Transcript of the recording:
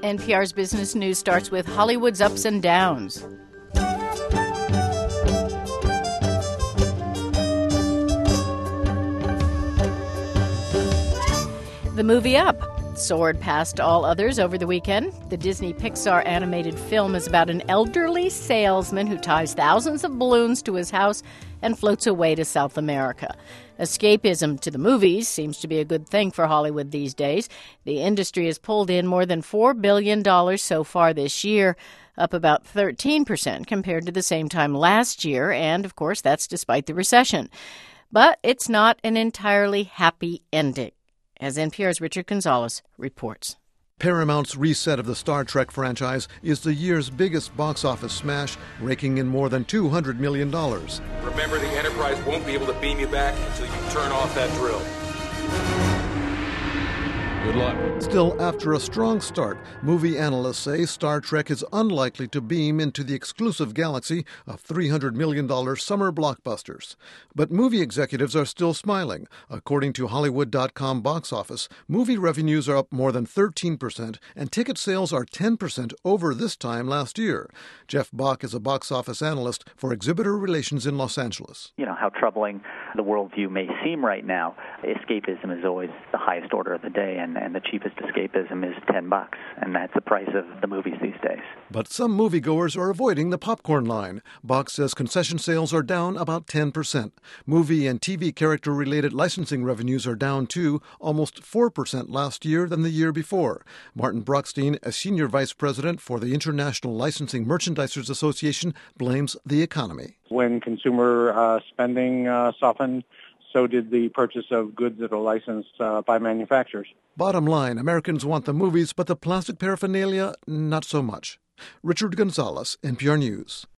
NPR's Business News starts with Hollywood's ups and downs. The movie Up soared past all others over the weekend. The Disney Pixar animated film is about an elderly salesman who ties thousands of balloons to his house and floats away to South America. Escapism to the movies seems to be a good thing for Hollywood these days. The industry has pulled in more than $4 billion so far this year, up about 13% compared to the same time last year, and, of course, that's despite the recession. But it's not an entirely happy ending, as NPR's Richard Gonzalez reports. Paramount's reset of the Star Trek franchise is the year's biggest box office smash, raking in more than $200 million. Remember, the Enterprise won't be able to beam you back until you turn off that drill. Good luck. Still, after a strong start, movie analysts say Star Trek is unlikely to beam into the exclusive galaxy of $300 million summer blockbusters. But movie executives are still smiling. According to Hollywood.com box office, movie revenues are up more than 13%, and ticket sales are 10% over this time last year. Jeff Bach is a box office analyst for Exhibitor Relations in Los Angeles. You know, how troubling the worldview may seem right now, escapism is always the highest order of the day, and the cheapest escapism is $10, and that's the price of the movies these days. But some moviegoers are avoiding the popcorn line. Bach says concession sales are down about 10%. Movie and TV character-related licensing revenues are down, too, almost 4% last year than the year before. Martin Brockstein, a senior vice president for the International Licensing Merchandisers Association, blames the economy. When consumer spending softened, so did the purchase of goods that are licensed by manufacturers. Bottom line, Americans want the movies, but the plastic paraphernalia, not so much. Richard Gonzalez, NPR News.